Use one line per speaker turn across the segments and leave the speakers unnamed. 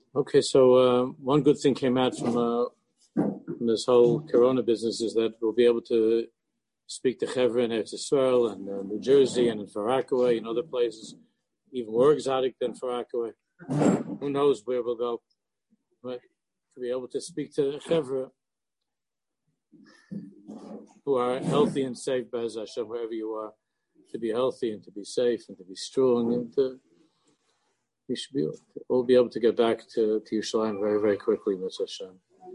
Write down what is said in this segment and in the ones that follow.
Okay, so one good thing came out from this whole Corona business is that we'll be able to speak to Chevron in Eretz Yisrael and New Jersey and in Far Rockaway and other places, even more exotic than Far Rockaway. Who knows where we'll go? But to be able to speak to Chevron who are healthy and safe, Be'ez Hashem, wherever you are, to be healthy and to be safe and to be strong and we should all be able to get back to Yerushalayim very, very quickly, Be'ez Hashem.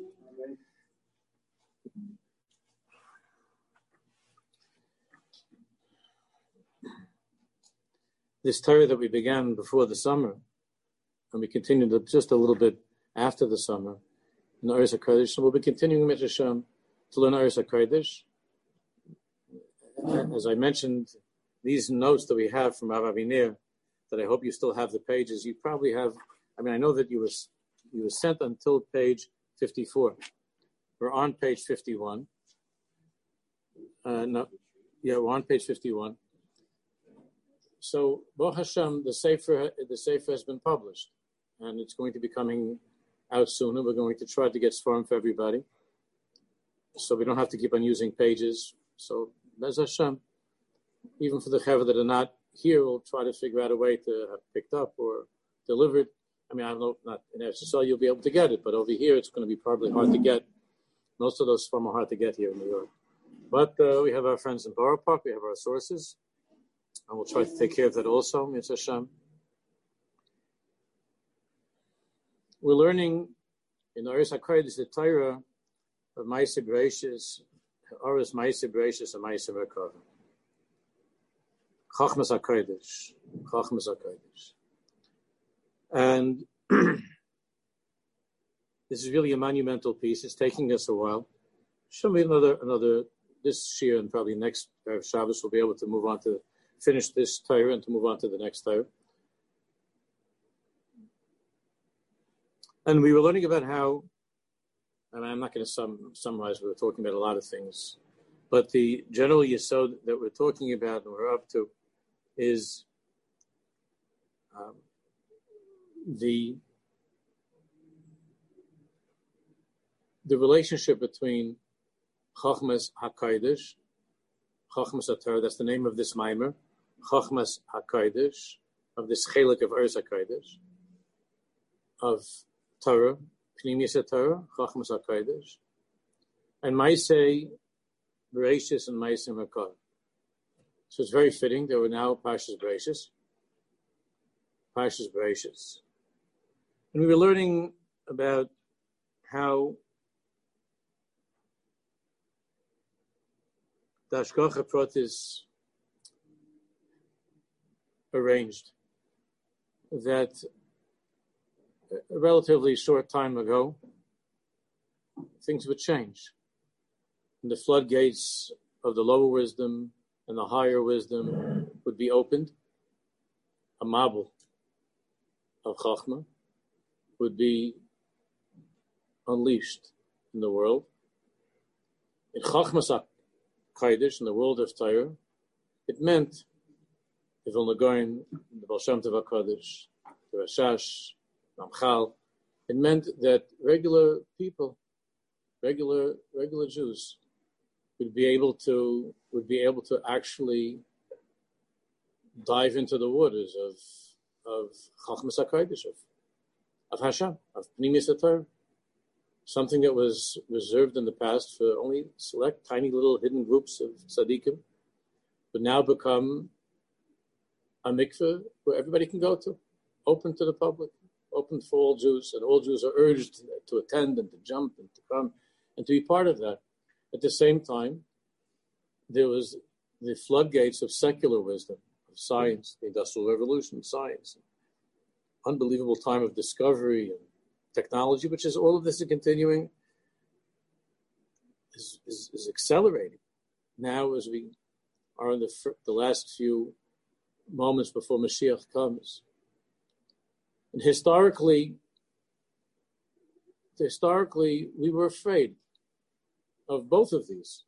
This Torah that we began before the summer, and we continued just a little bit after the summer, in the Aris HaKodesh, and we'll be continuing with Hashem to learn Aris HaKodesh. As I mentioned, these notes that we have from Rav Avinir, that I hope you still have the pages, you probably have, I know that you were sent until page 54. We're on page 51. We're on page 51. So, Baruch Hashem, the Sefer has been published, and it's going to be coming out soon, and we're going to try to get Sforim for everybody, so we don't have to keep on using pages. So, Be'ez Hashem, even for the Chaver that are not here, we'll try to figure out a way to have picked up or delivered. I don't know, not in Eretz Yisrael you'll be able to get it, but over here it's going to be probably hard to get. Most of those Sforim are hard to get here in New York. But we have our friends in Borough Park, we have our sources, and we'll try to take care of that also, Mitzvah Hashem. We're learning in Aris HaKodesh the Torah of Ma'aseh Bereishis, Aris Ma'aseh Bereishis and Ma'aseh Merkava. Chachmas HaKodesh. And this is really a monumental piece. It's taking us a while. Show me another this year and probably next Shabbos we'll be able to move on to finish this Torah and to move on to the next Torah. And we were learning about how, I'm not going to summarize, we were talking about a lot of things, but the general yesod that we're talking about and we're up to is the relationship between Chachmas HaKodesh, Chachmas HaTorah, that's the name of this Maimer, Chachmas HaKodesh, of this Chelik of Aris HaKodesh, of Torah, Pnimius HaTorah, Chachmas HaKodesh, and Ma'aseh Bereishis and Ma'aseh Merkava. So it's very fitting that we're now Parshas Bereishis. And we were learning about how the Hashgacha Pratis is arranged, that a relatively short time ago, things would change. And the floodgates of the lower wisdom and the higher wisdom would be opened. A mabul of Chachma would be unleashed in the world. In Chachmas HaKodesh, in the world of Torah, it meant the Vilna Gaon, the Baal Shem Tov HaKodesh, the Rashash, Ramchal, it meant that regular people, regular Jews, would be able to actually dive into the waters of Chachmas HaKodesh, of Hashem, of Pnimius HaTorah, something that was reserved in the past for only select, tiny little hidden groups of tzaddikim, would now become a mikveh where everybody can go to, open to the public, open for all Jews, and all Jews are urged to attend and to jump and to come and to be part of that. At the same time, there was the floodgates of secular wisdom, of science, the Industrial Revolution, science, unbelievable time of discovery and technology, which is all of this is continuing, is accelerating. Now, as we are in the last few moments before Mashiach comes, and historically, we were afraid of both of these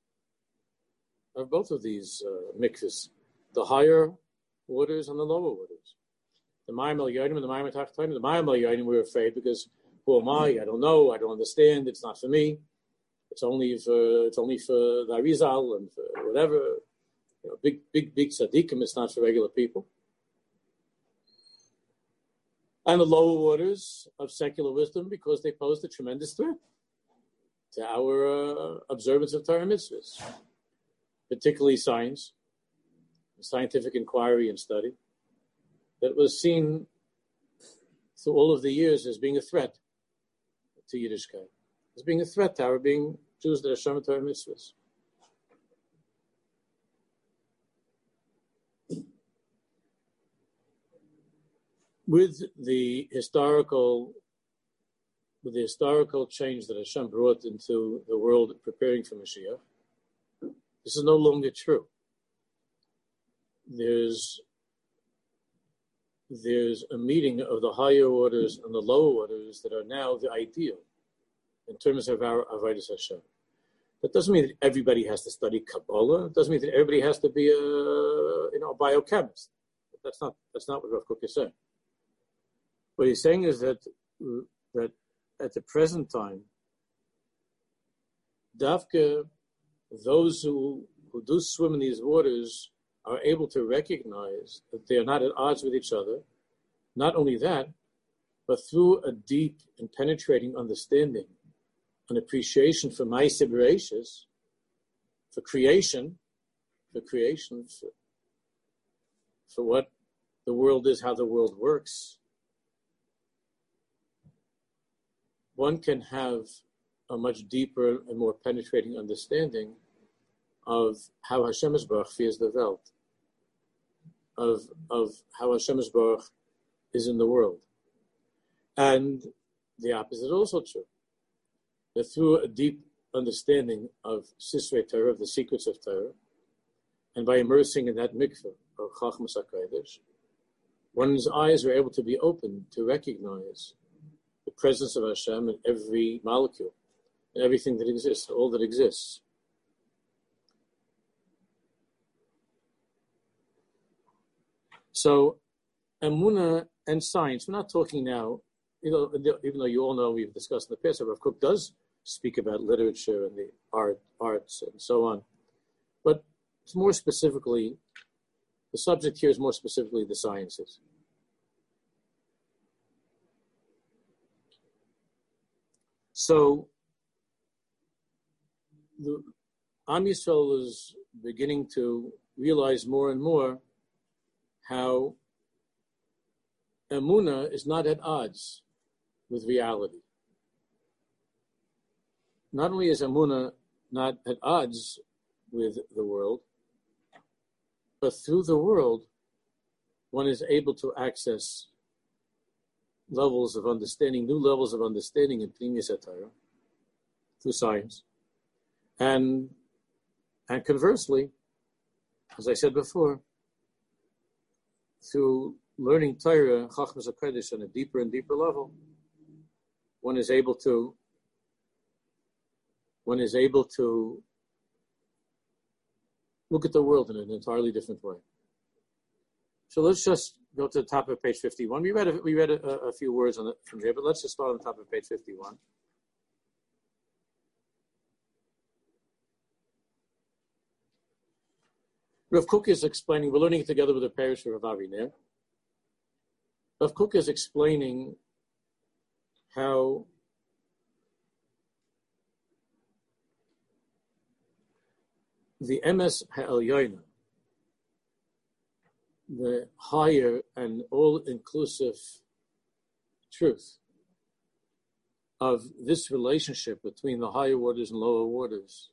mikvahs, the higher waters and the lower waters. The Mayim El Yodim and the Mayim Tachtonim. The Mayim El Yodim, we're afraid because who am I? I don't know. I don't understand. It's not for me. It's only for the Arizal and for whatever. Big tzaddikim. It's not for regular people. And the lower waters of secular wisdom because they pose a tremendous threat to our observance of Torah mitzvahs, particularly science, scientific inquiry and study, that was seen through all of the years as being a threat to Yiddishkeit, as being a threat to our being Jews that are Shomer Torah mitzvahs. With the historical change that Hashem brought into the world preparing for Mashiach, this is no longer true. There's a meeting of the higher orders and the lower orders that are now the ideal in terms of our Avodas Hashem. That doesn't mean that everybody has to study Kabbalah. It doesn't mean that everybody has to be a biochemist. That's not what Rav Kook is saying. What he's saying is that at the present time, Dafka, those who do swim in these waters are able to recognize that they are not at odds with each other. Not only that, but through a deep and penetrating understanding, an appreciation for Ma'aseh Bereishis, for creation, for what the world is, how the world works, one can have a much deeper and more penetrating understanding of how Hashem Yisbarach fears the Welt, of how Hashem Yisbarach is in the world. And the opposite is also true. That through a deep understanding of Sisrei Torah, of the secrets of Torah, and by immersing in that mikveh of Chachmas HaKodesh, one's eyes are able to be open to recognize the presence of Hashem in every molecule, in everything that exists, all that exists. So, Emunah and science, we're not talking now, even though you all know we've discussed in the past, Rav Kook does speak about literature and the arts and so on. But it's more specifically, the subject here is more specifically the sciences. So, the Am Yisrael is beginning to realize more and more how Emunah is not at odds with reality. Not only is Emunah not at odds with the world, but through the world, one is able to access levels of understanding, new levels of understanding in Pnimius HaTorah through science. And conversely, as I said before, through learning Torah, Chachmas HaKodesh on a deeper and deeper level, one is able to look at the world in an entirely different way. So let's just go to the top of page 51. We read a few words on it from here, but let's just start on the top of page 51. Rav Kook is explaining, we're learning it together with the parish of Rav Aviner. Rav Kook is explaining how the Emes Ha'elyoina, the higher and all-inclusive truth of this relationship between the higher waters and lower waters,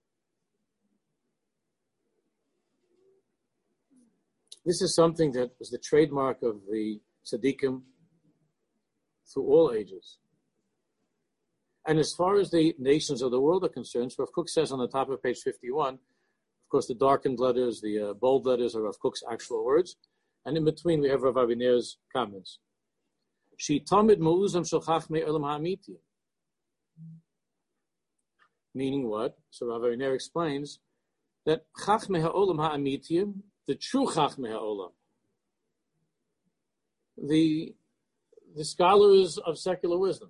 this is something that was the trademark of the tzaddikim through all ages. And as far as the nations of the world are concerned, Rav Kook says on the top of page 51, of course, the darkened letters, the bold letters are Rav Kook's actual words. And in between, we have Rav Aviner's comments. She tamid ma'uzam shel chachmei olam ha'amitim. Meaning what? So Rav Aviner explains that chachmei ha'olam ha'amitim, the true chachmei ha'olam, the scholars of secular wisdom.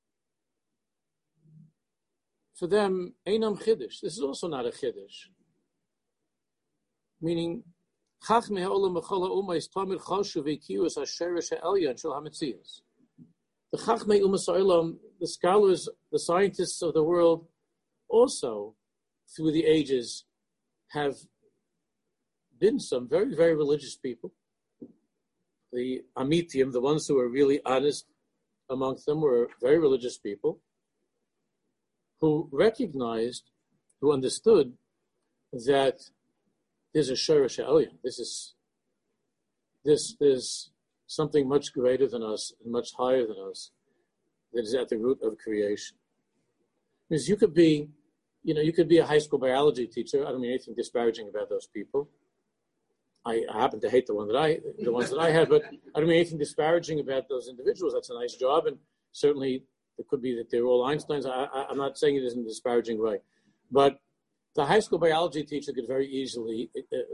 For them, Einam Chiddush. This is also not a Chiddush. Meaning, Chachmei ha'olam b'chol ha'umma is tamid chashuv v'kius ha'sheresh ha'elyon shel ha'metzias. The Chachmei Umas Ha'olam, the scholars, the scientists of the world, also, through the ages, have been some very, very religious people. The Amitim, the ones who were really honest amongst them, were very religious people who recognized, who understood that there's a Sheresh Ha'elyon. There's something much greater than us and much higher than us that is at the root of creation. Because you could be a high school biology teacher. I don't mean anything disparaging about those people. I happen to hate the ones that I had, but I don't mean anything disparaging about those individuals. That's a nice job, and certainly it could be that they're all Einsteins. I'm not saying it in a disparaging way, but the high school biology teacher could very easily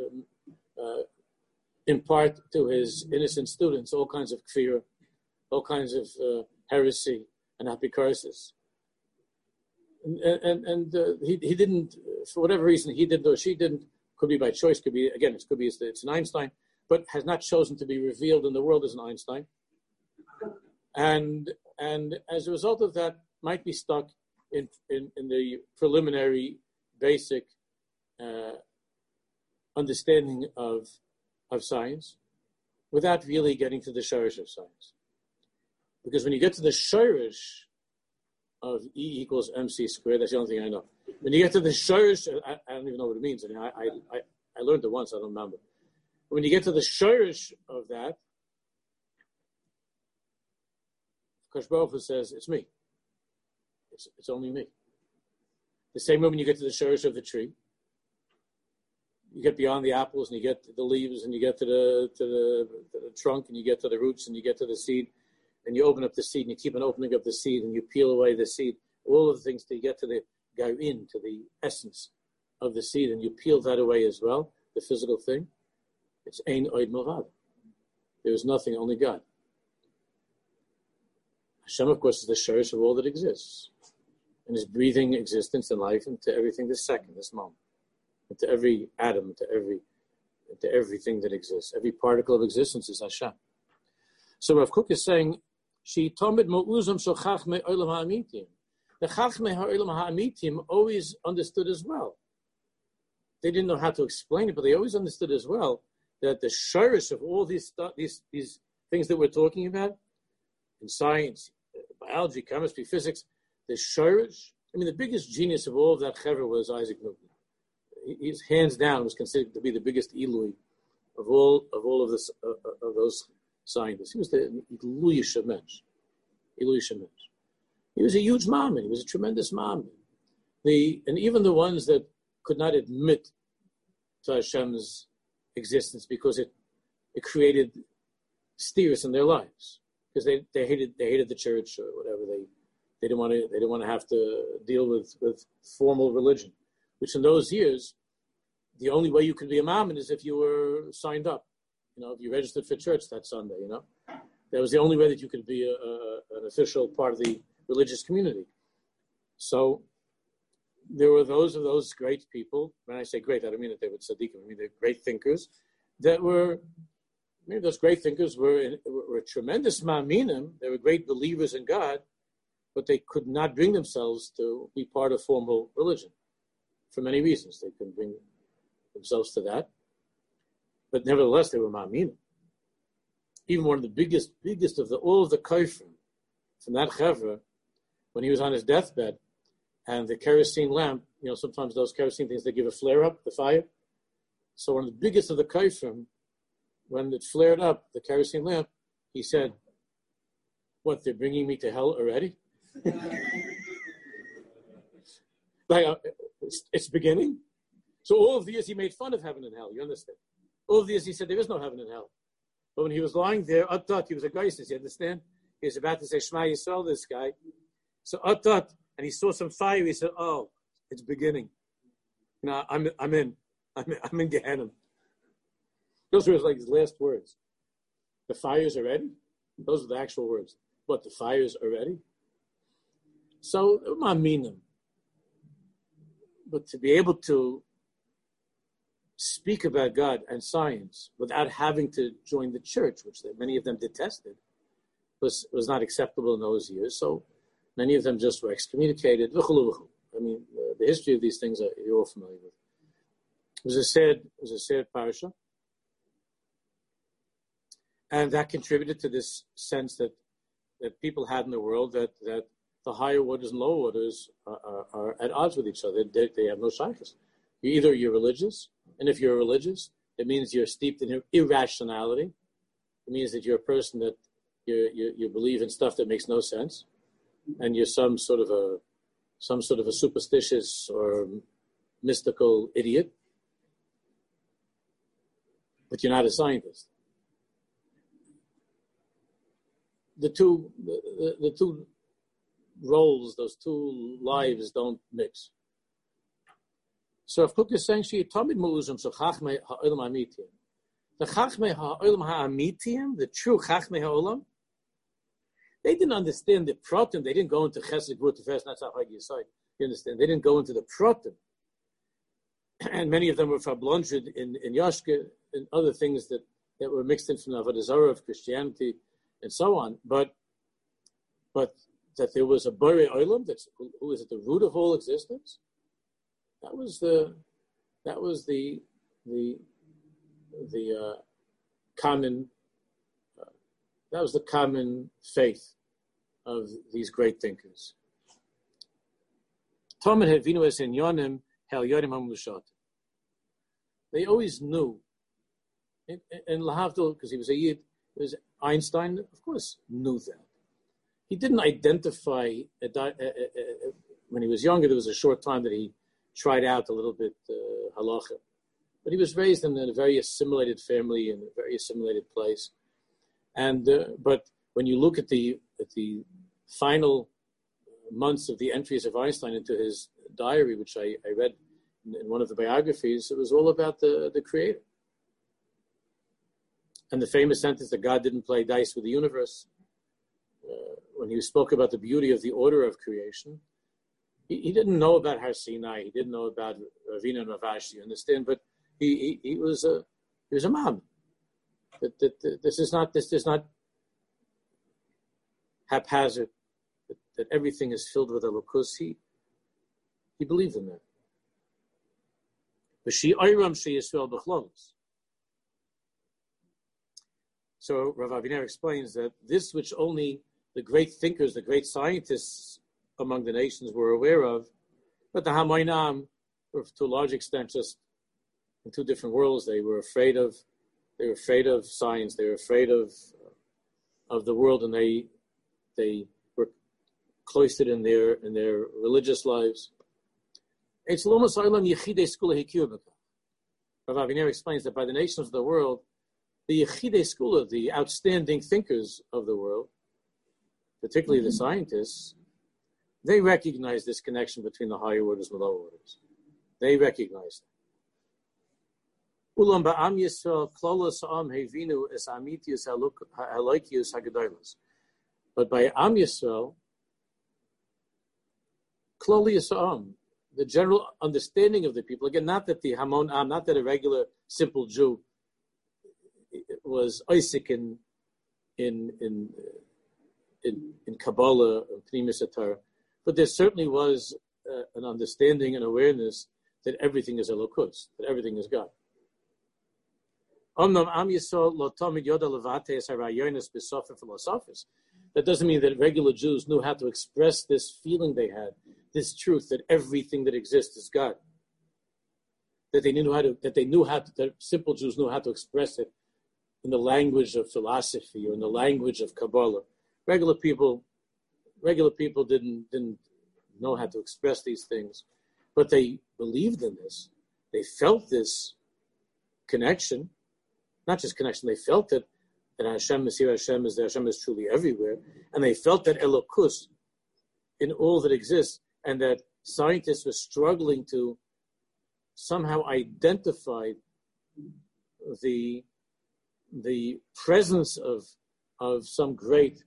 impart to his innocent students all kinds of kfir, all kinds of heresy and apicursis. And he didn't, for whatever reason, he didn't or she didn't. Could be by choice. Could be it's an Einstein, but has not chosen to be revealed in the world as an Einstein. And as a result of that, might be stuck in the preliminary, basic understanding of science, without really getting to the shorish of science. Because when you get to the shorish of E equals MC squared, that's the only thing I know. When you get to the shorish, I don't even know what it means. I mean, I learned it once, I don't remember. When you get to the shorish of that, Kadosh Baruch Hu says, it's me. It's only me. The same way when you get to the shorish of the tree, you get beyond the apples and you get to the leaves and you get to the trunk and you get to the roots and you get to the seed and you open up the seed and you keep on opening up the seed and you peel away the seed, all of the things till you get to the garin, to the essence of the seed, and you peel that away as well, the physical thing. It's Ein Oid Milvad. There is nothing, only God. Hashem, of course, is the shorish of all that exists and is breathing existence and life into everything this second, this moment, into every atom, into everything that exists. Every particle of existence is Hashem. So Rav Kook is saying, She tomid mo'uzam shel chachmei olam ha'amitim. The chachmei ha'olam ha'amitim always understood as well. They didn't know how to explain it, but they always understood as well that the shorish of all these things that we're talking about in science, biology, chemistry, physics, the shorish. I mean, the biggest genius of all of that chevra was Isaac Newton. He's hands down was considered to be the biggest Eloi of all of this of those scientists. He was the Eloi Shemesh. He was a huge mammon. He was a tremendous mammon. And even the ones that could not admit to Hashem's existence because it created steers in their lives, because they hated the church or whatever. They didn't want to have to deal with formal religion, which in those years, the only way you could be a mammon is if you were signed up. If you registered for church that Sunday, that was the only way that you could be an official part of the religious community. So there were those great people. When I say great, I don't mean that they were tzaddikim. I mean they're great thinkers. Maybe those great thinkers were tremendous ma'aminim. They were great believers in God, but they could not bring themselves to be part of formal religion for many reasons. They couldn't bring themselves to that. But nevertheless, they were ma'aminim. Even one of the biggest of all of the kofrim from that chevra, when he was on his deathbed, and the kerosene lamp, sometimes those kerosene things, they give a flare up, the fire. So one of the biggest of the kofrim, when it flared up, the kerosene lamp, he said, "What, they're bringing me to hell already?" It's beginning. So all of the years he made fun of heaven and hell, you understand? All of the years he said there is no heaven and hell. But when he was lying there, Atat, he was a geistes, you understand? He was about to say Shema Yisrael, this guy. So Atat, and he saw some fire, he said, "Oh, it's beginning. I'm in Gehenna." Those were his last words. The fires are ready. Those are the actual words. But the fires are ready. So, I mean them. But to be able to speak about God and science without having to join the church, which many of them detested, was not acceptable in those years. So many of them just were excommunicated. I mean, the history of these things you're all familiar with. It was a sad parasha. And that contributed to this sense that people had in the world that the higher waters and lower waters are at odds with each other. They have no shaykhs. Either you're religious, and if you're religious, it means you're steeped in irrationality. It means that you're a person that you believe in stuff that makes no sense, and you're some sort of a superstitious or mystical idiot. But you're not a scientist. The two roles, those two lives, don't mix. So if Kook is saying she tamid mu'uzim so chachmei ha'olam ha'amitiyim, the chachmei ha'olam ha'amitiyim, the true chachmei ha'olam, they didn't understand the protim. They didn't go into chesed gvur tefes. That's how high you say. You understand? They didn't go into the protim, and many of them were fablonjed in Yashke and other things that were mixed in from the Avodah Zarah of Christianity and so on. But that there was a Borei Olam who is at the root of all existence. That was the common faith of these great thinkers. They always knew, and Lahavdil, because he was a Yid, Einstein, of course, knew that. He didn't identify, when he was younger, there was a short time that he tried out a little bit halacha. But he was raised in a very assimilated family, in a very assimilated place. And but when you look at the final months of the entries of Einstein into his diary, which I read in one of the biographies, it was all about the Creator. And the famous sentence that God didn't play dice with the universe, when he spoke about the beauty of the order of creation, he didn't know about Har Sinai, he didn't know about Ravina and Ravash, you understand? But he was a man. This is not haphazard. That everything is filled with Elokus. He believed in that. So Rav Aviner explains that this which only the great thinkers, the great scientists among the nations were aware of, but the Hamoinam were to a large extent just in two different worlds. They were afraid of science. They were afraid of the world, and they were cloistered in their religious lives. Rav Aviner explains that by the nations of the world, the Yechidei Skula, the outstanding thinkers of the world, particularly the scientists, they recognize this connection between the higher orders and the lower orders. They recognize it. But by Am Yisrael, Kloli Yisrael, the general understanding of the people, again, not that the Hamon Am, not that a regular simple Jew was Isaac in Kabbalah or Pnimis Atar, but there certainly was an understanding and awareness that everything is Elokus, that everything is God. That doesn't mean that regular Jews knew how to express this feeling they had, this truth that everything that exists is God. That simple Jews knew how to express it in the language of philosophy or in the language of Kabbalah. Regular people didn't know how to express these things, but they believed in this. They felt this connection, not just connection. They felt that Hashem is here, Hashem is there, Hashem is truly everywhere, and they felt that Elokus in all that exists, and that scientists were struggling to somehow identify the the presence of some great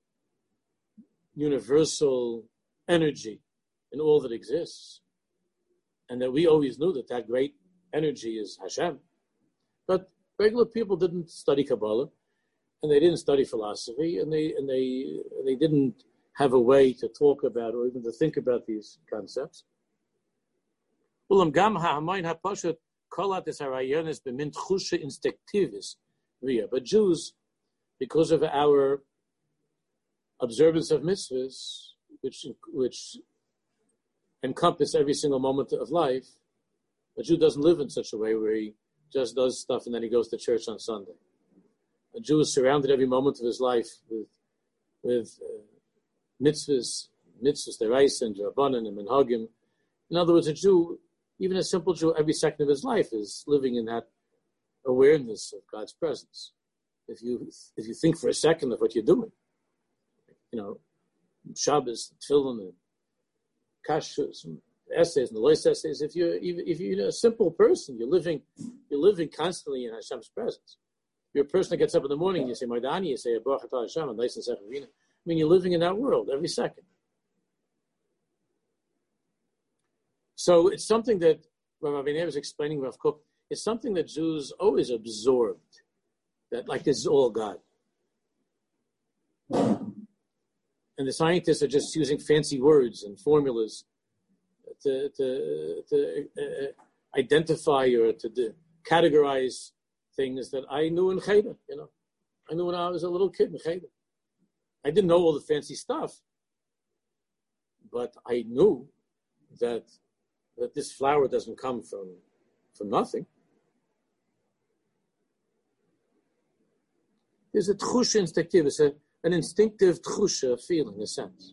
universal energy in all that exists, and that we always knew that great energy is Hashem. But regular people didn't study Kabbalah, and they didn't study philosophy, and they didn't have a way to talk about or even to think about these concepts. But Jews, because of our observance of mitzvahs, which encompass every single moment of life, a Jew doesn't live in such a way where he just does stuff and then he goes to church on Sunday. A Jew is surrounded every moment of his life with mitzvahs, deraisa and drabanan and minhagim. In other words, a Jew, even a simple Jew, every second of his life is living in that awareness of God's presence. If you think for a second of what you're doing, Shabbos, Tefillin, and Kashrus, and essays, and the Lois essays. If you're a simple person, you're living constantly in Hashem's presence. You're a person that gets up in the morning and you say Maidani, you say Baruch Atah Hashem, and nice and Sechavina. I mean, you're living in that world every second. So it's something that Rav Aviner was explaining, Rav Kook, it's something that Jews always absorbed, that like this is all God. And the scientists are just using fancy words and formulas to identify or to categorize things that I knew in Cheder. I knew when I was a little kid in Cheder. I didn't know all the fancy stuff, but I knew that this flower doesn't come from nothing. There's a tchusha instinctive. It's an instinctive tchusha feeling, a sense.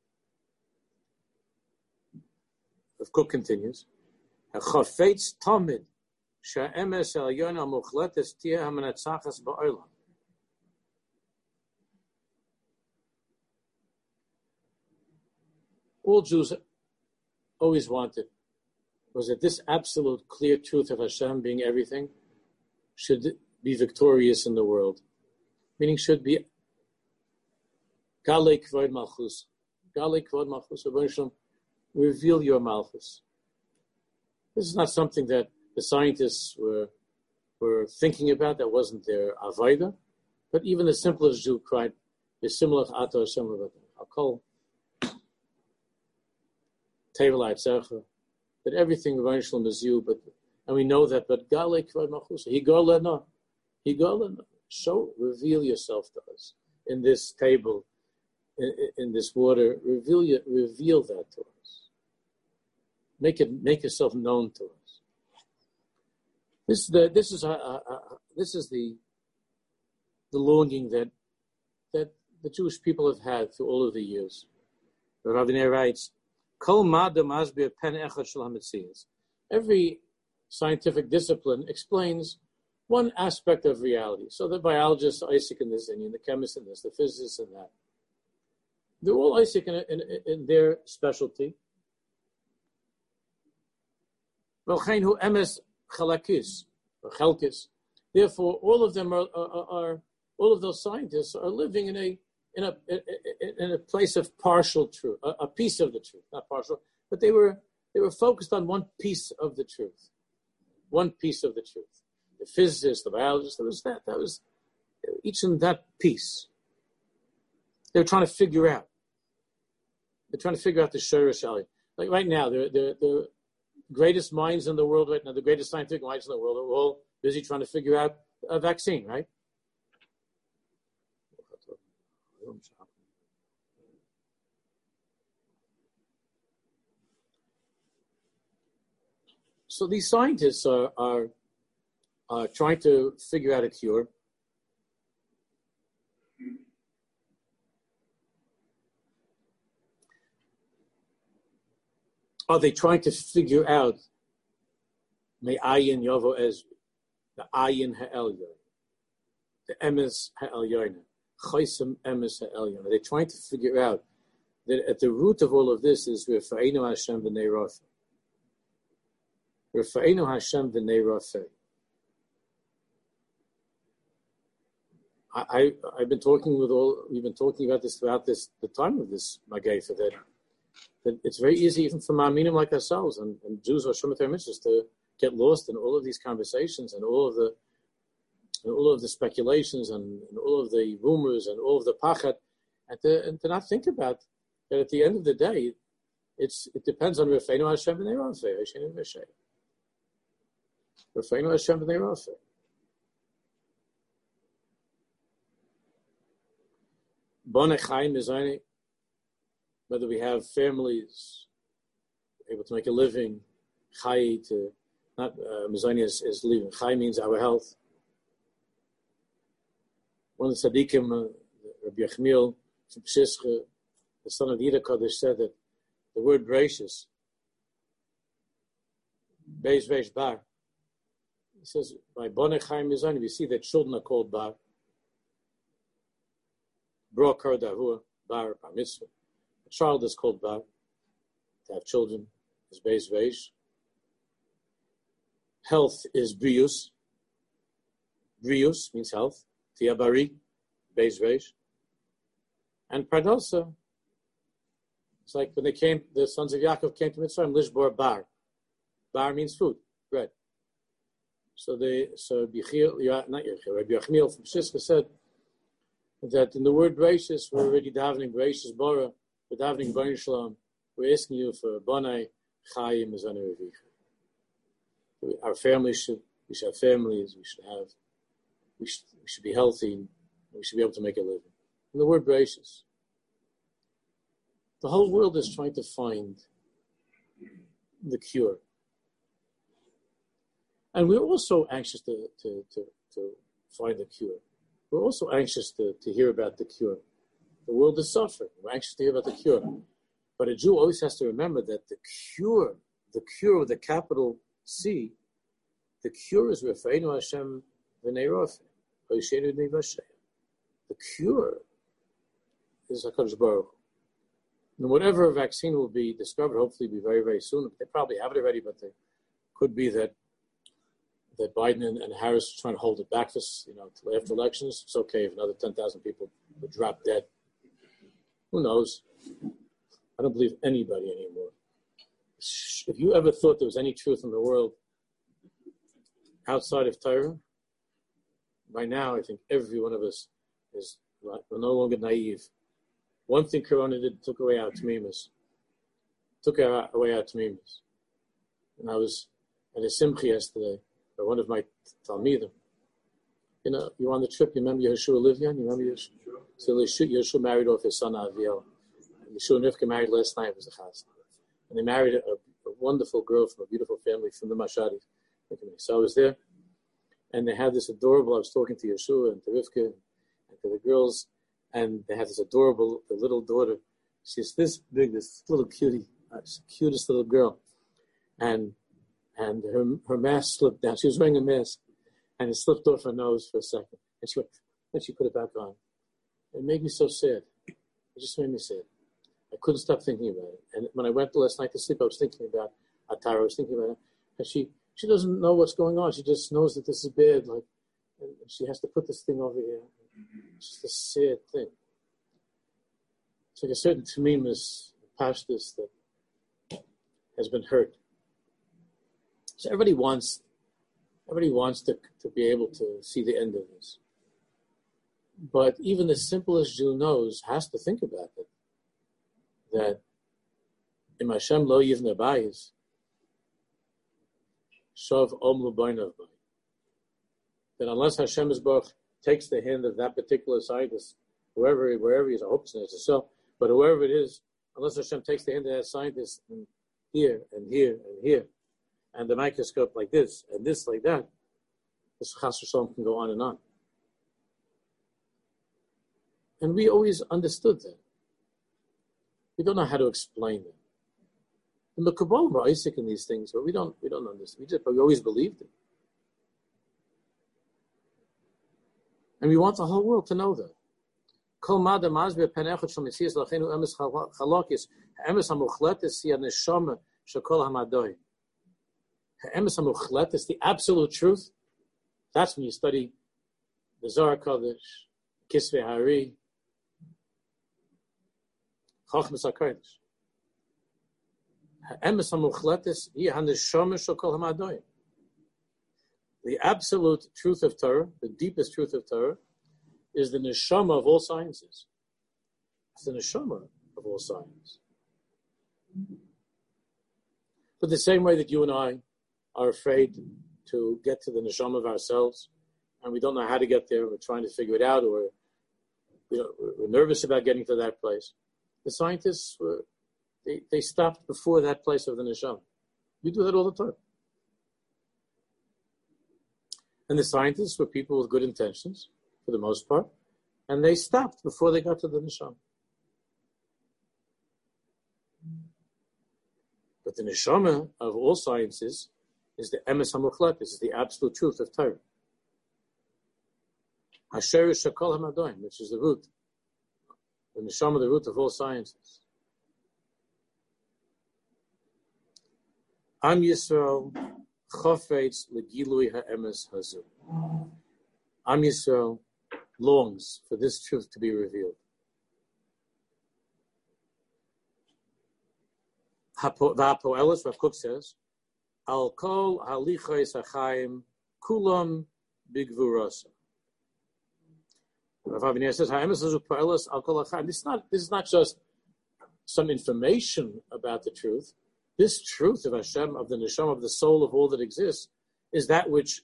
Rav Kook continues, "Hachafetz tamid she'emes elyon hamuchletes tiyeh hamenatzachas ba'olam." All Jews always wanted was that this absolute clear truth of Hashem being everything should be victorious in the world. Meaning should be Galei Kvod Malchus. Galei Kvod Malchus. Rebbeinu Shalom, reveal your Malchus. This is not something that the scientists were thinking about. That wasn't their avodah. But even the simplest Jew cried, "V'simlach ato Hashem levadecha." Hakol Tevel Eitzecha. That everything Rebbeinu Shalom is you. And we know that. But Galei Kvod Malchus. Higo leno. Show, reveal yourself to us in this table, in this water. Reveal that to us. Make yourself known to us. This is the longing that the Jewish people have had through all of the years. Rav Aviner writes, "Kol madam asbir pen echad shel hametzias." Every scientific discipline explains one aspect of reality. So the biologists are Isaac in this, and the chemists in this, the physicists in that. They're all Isaac in their specialty. Therefore, all of them are all of those scientists are living in a place of partial truth, a piece of the truth, not partial, but they were focused on one piece of the truth, one piece of the truth. The physicists, the biologists, that was each in that piece. They're trying to figure out. They're trying to figure out the Shorish Aliyah. Like right now, the greatest minds in the world right now, the greatest scientific minds in the world are all busy trying to figure out a vaccine, right? So these scientists are trying to figure out a cure. Are they trying to figure out Me'ayin Yovo Ezri, the Ayin Ha'elyon, the Emes Ha'elyon, Chosem Emes Ha'elyon? Are they trying to figure out that at the root of all of this is Rifa'enu Hashem B'nei Rafeh? Rifa'enu Hashem B'nei Rafeh. We've been talking about this throughout the time of this Magaifa, that it's very easy even for Ma'aminim like ourselves and Jews or Shemitah Mitzvahs to get lost in all of these conversations and all of the speculations and all of the rumors and all of the pachat, and to not think about that at the end of the day, it depends on Rafeinu Hashem b'nei Rafeh, Hashem v'Shem. Rafeinu Hashem b'nei Rafeh. Bonei Chaim Mizani, whether we have families able to make a living, Chai to not Mizani is living. Chai means our health. One of the tzaddikim, Rabbi Yechmiel from Pshischa, the son of the Yiddish Kodesh, said that the word gracious, Beis Reish Bar, he says, by Bonei Chaim Mizani, we see that children are called Bar. Bro Kar Davur, Bar Mitzvah. A child is called Bar. To have children is Beis Reish. Health is Brius. Brius means health. Tiabari, Beis Reish. And Parnosa, it's like when the sons of Yaakov came to Mitzrayim, Lishbor Bar. Bar means food, bread. Rabbi Yechmiel from Pshischa said that in the word gracious, we're already davening gracious Bora, we're davening Baruch Shalom, we're asking you for Bonai Chayim Mizani Revicha. Our families we should have families, we should be healthy, we should be able to make a living. And the word gracious. The whole world is trying to find the cure. And we're also anxious to find the cure. We're also anxious to hear about the cure. The world is suffering. We're anxious to hear about the cure. But a Jew always has to remember that the cure with the capital C, the cure is Rafeinu Hashem v'nei Rafeh. The cure is HaKadosh Baruch Hu. And whatever vaccine will be discovered, hopefully be very, very soon. They probably have it already, but it could be that Biden and Harris are trying to hold it back till after elections. It's okay if another 10,000 people would drop dead. Who knows? I don't believe anybody anymore. If you ever thought there was any truth in the world outside of Torah, by now I think every one of us we're no longer naive. One thing Corona did took away our tmimus. And I was at a simcha yesterday by one of my talmidim. You were on the trip. You remember Yeshua Livian? You remember Yeshua? Sure. So Yeshua married off his son Aviel. And Yeshua and Rivka married last night. It was a chas. And they married a wonderful girl from a beautiful family from the Mashadis. So I was there, and they had this adorable. I was talking to Yeshua and to Rivka and to the girls. And they have this adorable, the little daughter. She's this big, this little cutie, cutest little girl. And her mask slipped down. She was wearing a mask, and it slipped off her nose for a second. And she put it back on. It made me so sad. It just made me sad. I couldn't stop thinking about it. And when I went last night to sleep, I was thinking about Atara. I was thinking about it. And she doesn't know what's going on. She just knows that this is bad. And she has to put this thing over here. It's just a sad thing. It's like a certain tamimus, pashtus that has been hurt. So everybody wants to be able to see the end of this. But even the simplest Jew has to think about it. That Im Hashem lo yivne bayis, shav om l'baynav bay. That unless Hashem Yisborach takes the hand of that particular scientist, wherever he is, I hope it's not yourself, but whoever it is, unless Hashem takes the hand of that scientist and here and here and here, and the microscope like this and this like that, this chas v'shalom can go on and on. And we always understood that. We don't know how to explain it. And the Kabbalah were Isaac in these things, but we don't understand. But we always believed it. And we want the whole world to know that. Kol madam azbe penechot shel Mesias lachenu emes chalakis emes hamuchletes hi haneshama shekol hamadoi. Emes hamuchletes, the absolute truth. That's when you study the Zohar Kodesh, Kisvei Hari, Chachmas HaKodesh. Ha'emes HaMuchletes hi haneshama shel kol ha'madoyim. The absolute truth of Torah, the deepest truth of Torah, is the neshama of all sciences. It's the neshama of all science. But the same way that you and I are afraid to get to the neshama of ourselves, and we don't know how to get there, we're trying to figure it out, or we're nervous about getting to that place. The scientists, they stopped before that place of the neshama. We do that all the time. And the scientists were people with good intentions, for the most part, and they stopped before they got to the neshama. But the neshama of all sciences is the emes hamuchletes, is the absolute truth of Torah. Asher shakol hamadoim, which is the root, the neshama, the root of all sciences. Am Yisrael chofetz legilui ha'emes hazu. Am Yisrael longs for this truth to be revealed. Va'poelis, Rav Kook says, al kol halichos ha'chaim kulam bigvurasa. Rav Aviner says, ha'emes hazu poelis al kol ha'chaim. This is not just some information about the truth. This truth of Hashem, of the neshama, of the soul of all that exists, is that which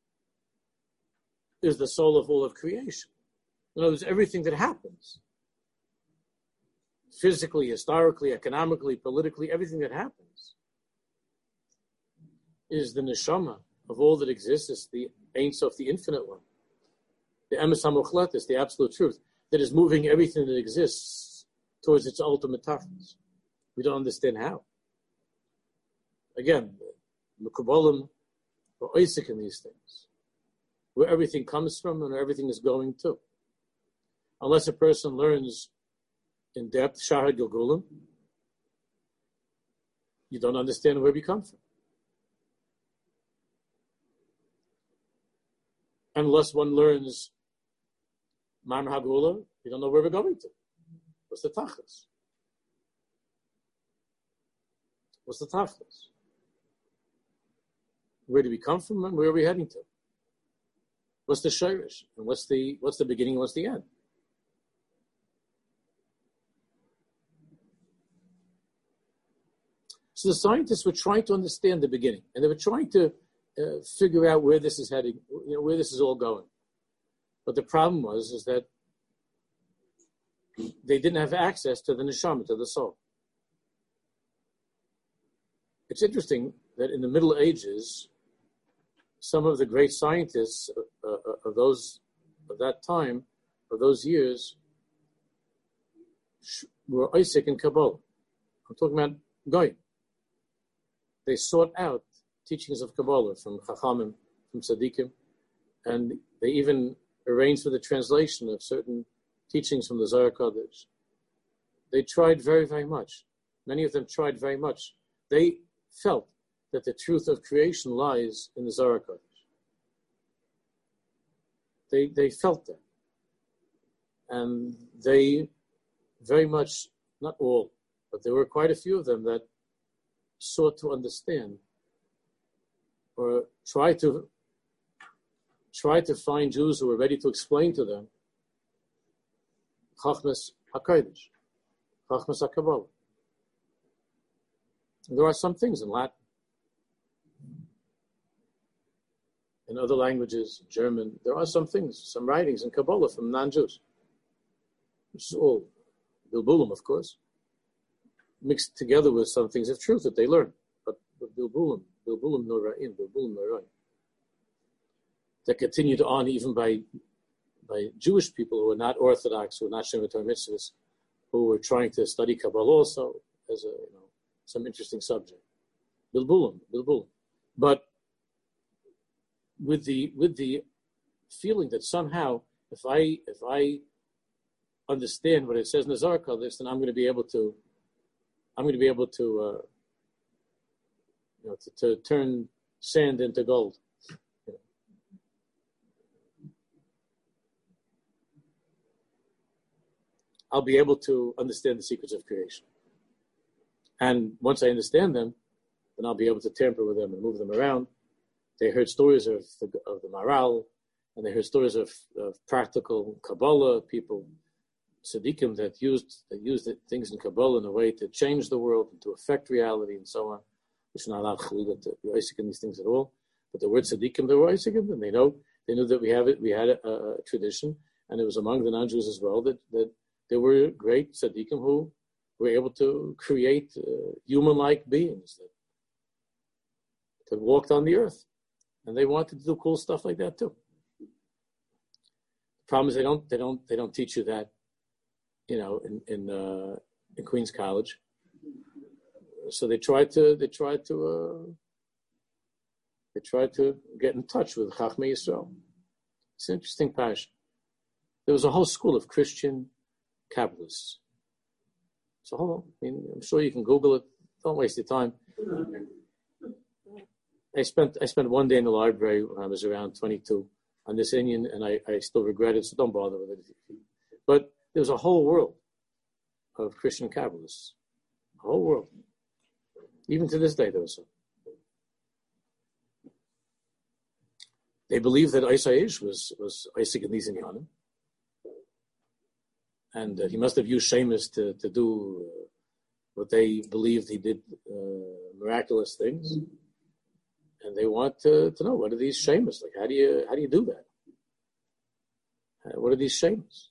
is the soul of all of creation. In other words, everything that happens, physically, historically, economically, politically, everything that happens is the neshama of all that exists, is the Ein Sof, the infinite one. The emes hamuchletes, the absolute truth, that is moving everything that exists towards its ultimate tachlis. We don't understand how. Again, the Kabbalim are oisik in these things, where everything comes from and where everything is going to. Unless a person learns in depth Shahar Gilgulim, you don't understand where we come from. Unless one learns Mar Hagula, you don't know where we're going to. What's the tachlis? What's the tachlis? Where do we come from and where are we heading to? What's the shirish? And what's the beginning and what's the end? So the scientists were trying to understand the beginning, and they were trying to figure out where this is heading, where this is all going. But the problem is that they didn't have access to the neshama, to the soul. It's interesting that in the Middle Ages, some of the great scientists of that time, of those years, were Isaac and Kabbalah. I'm talking about Goyim. They sought out teachings of Kabbalah from Chachamim, from Tzaddikim, and they even arranged for the translation of certain teachings from the Zohar Kodesh. They tried very, very much. Many of them tried very much. They felt that the truth of creation lies in the Zohar Kodesh. They felt that. And they very much, not all, but there were quite a few of them that sought to understand or try to find Jews who were ready to explain to them Chachmas HaKodesh, Chachmas HaKabbalah. There are some things in Latin, in other languages, German, there are some things, some writings in Kabbalah from non-Jews, which is all Bilbulim, of course, mixed together with some things of truth that they learn. But Bilbulim Nora'im, that continued on even by Jewish people who were not Orthodox, who were not Shemitah Mitzvahs, who were trying to study Kabbalah also as some interesting subject. Bilbulim. But with the feeling that somehow if I understand what it says in the Zohar Kodesh, then I'm going to be able to to turn sand into gold. I'll be able to understand the secrets of creation. And once I understand them, then I'll be able to tamper with them and move them around. They heard stories of the Maral, and they heard stories of practical Kabbalah, people, tzaddikim that used things in Kabbalah in a way to change the world and to affect reality and so on. Which are not allowed to be Isaac in these things at all. But the word tzaddikim, they were Isaac, and they knew that we had a tradition, and it was among the non-Jews as well that there were great tzaddikim who were able to create human-like beings that walked on the earth, and they wanted to do cool stuff like that too. The problem is they don't teach you that, in Queens College. So they tried to get in touch with Chachmei Yisrael. It's an interesting passion. There was a whole school of Christian Kabbalists. I'm sure you can Google it. Don't waste your time. I spent one day in the library when I was around 22 on this Indian, and I still regret it, so don't bother with it. But there was a whole world of Christian Kabbalists. A whole world. Even to this day, there was some. They believed that Isaiah was Isaac and Nisan Yohanan. And he must have used Shemus to do what they believed he did, miraculous things. And they want to know, what are these Shemus? Like, how do you do that? What are these Shemus?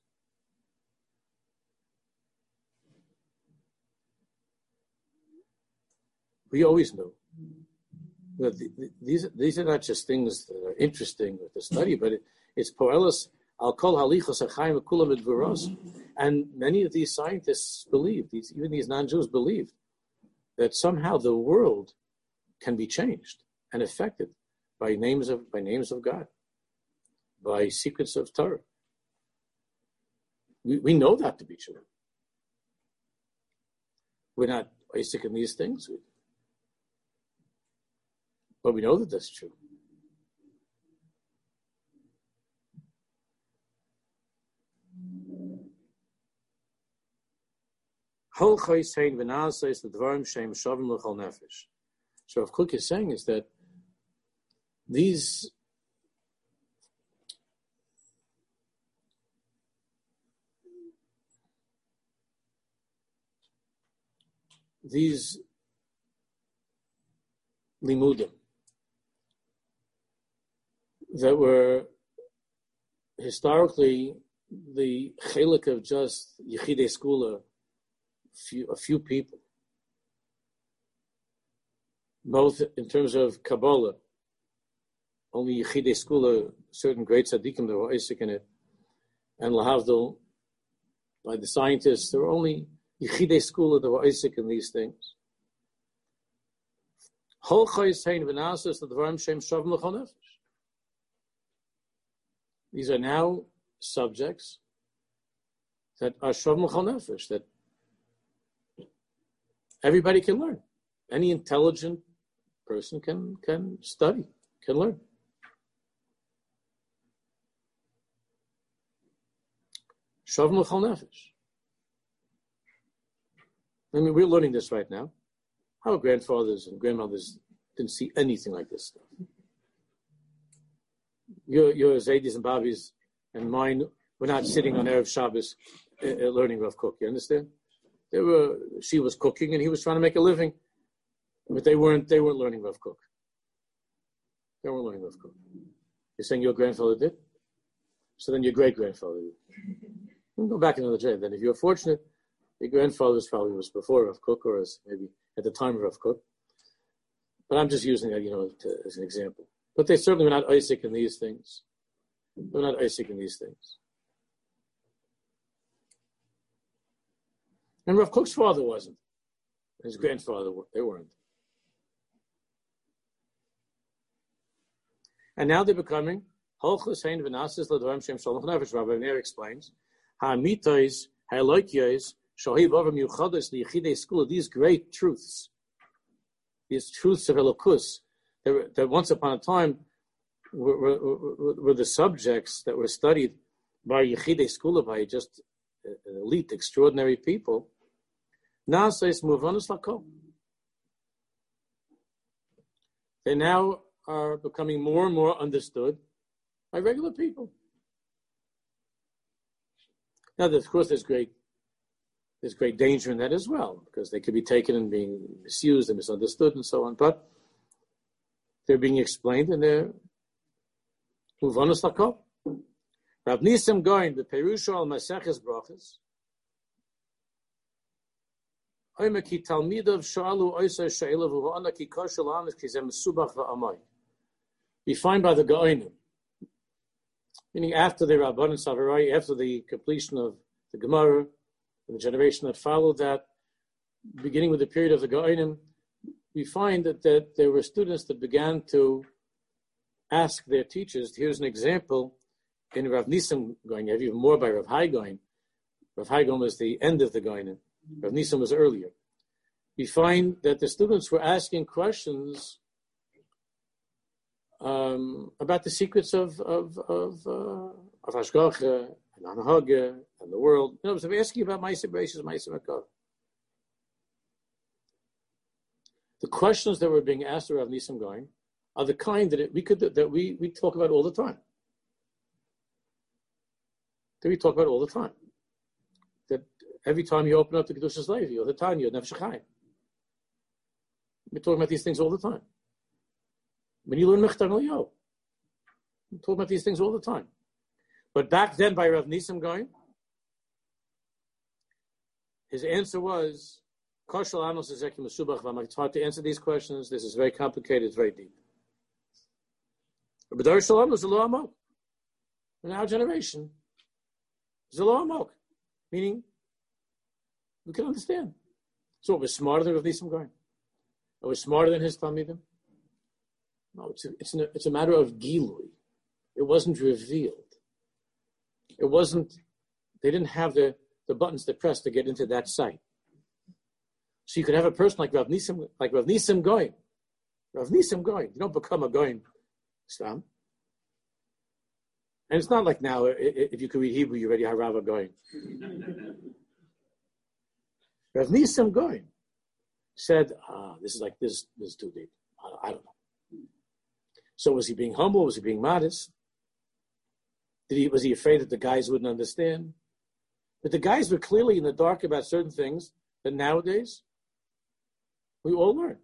We always knew that these are not just things that are interesting to study, but it's Poelos al kol halichos hachaim v'kulam edvuros. And many of these scientists believe, even these non-Jews believed, that somehow the world can be changed and affected by names of God, by secrets of Torah. We know that to be true. We're not Isaac in these things. But we know that that's true. So Rav Kook is saying is that these limudim that were historically the chelik of just Yechidei Skula, a few people, both in terms of Kabbalah, only Yechidei Skula, certain great tzaddikim that were Isaac in it, and Lahavdil, by the scientists, there were only Yechidei Skula that were Isaac in these things. These are now subjects that are Shav L'chol Nefesh, that everybody can learn. Any intelligent person can study, can learn. Shav L'chol Nefesh. I mean, we're learning this right now. Our grandfathers and grandmothers didn't see anything like this stuff. Your Zaydis and Babis and mine were not sitting on Erev Shabbos learning Rav Kook. You understand? She was cooking and he was trying to make a living, but they weren't learning Rav Kook. They weren't learning Rav Kook. You're saying your grandfather did? So then your great grandfather did. We'll go back another day. Then, if you're fortunate, your grandfather's probably was before Rav Kook, or maybe at the time of Rav Kook. But I'm just using that, as an example. But they certainly were not Isaac in these things. They were not Isaac in these things. And Rav Kook's father wasn't. His grandfather, they weren't. And now they're becoming Holchus Hein V'Nasis L'Dvarim Shem Shalom Nefesh. Rabbi Meir explains Ha'amitais Ha'eloikiyos Shohiv Avram Yuchados L'Yechidei Skula. These great truths, these truths of Elokus, that once upon a time were the subjects that were studied by Yechidei Skula, by just an elite, extraordinary people. They now are becoming more and more understood by regular people. Now, of course, there's great danger in that as well, because they could be taken and being misused and misunderstood and so on. But they're being explained, and they're muvanus lakol. Rav Nisim Gaon the Perusha al Maseches Brachas. We find by the Gaonim, meaning after the Rabbanan Savarai, after the completion of the Gemara, and the generation that followed that, beginning with the period of the Gaonim, we find that there were students that began to ask their teachers. Here's an example in Rav Nisim Gaon. You have even more by Rav Hai Gaon. Rav Hai Gaon was the end of the Gaonim. Rav Nisim was earlier. We find that the students were asking questions about the secrets of Hashgacha and Anhaga and the world. In other words, they're asking about Ma'aseh Bereishis, Ma'aseh Makar. The questions that were being asked of Rav Nisim Gaon are the kind that we talk about all the time. That we talk about all the time. That every time you open up the Kedushas Levi or the Tanya, Nefesh HaChaim, we're talking about these things all the time. When you learn Mechtar Eliyahu, we're talking about these things all the time. But back then, by Rav Nisim Gaon, his answer was, it's hard to answer these questions. This is very complicated. It's very deep. But Dar Shalom was a lo amok. In our generation, it's a lo amok, meaning we can understand. So it was smarter than Rav Nisim Gaon. It was smarter than his Talmidim. No, it's a matter of gilui. It wasn't revealed. It wasn't. They didn't have the buttons to press to get into that site. So you could have a person like Rav Nisim Gaon. Rav Nisim Gaon. You don't become a Gaon, Stam. And it's not like now, if you could read Hebrew, you already have Rav Gaon. Rav Nisim Gaon said, this is like this is too deep. I don't know. So was he being humble? Was he being modest? Was he afraid that the guys wouldn't understand? But the guys were clearly in the dark about certain things that nowadays we all learn.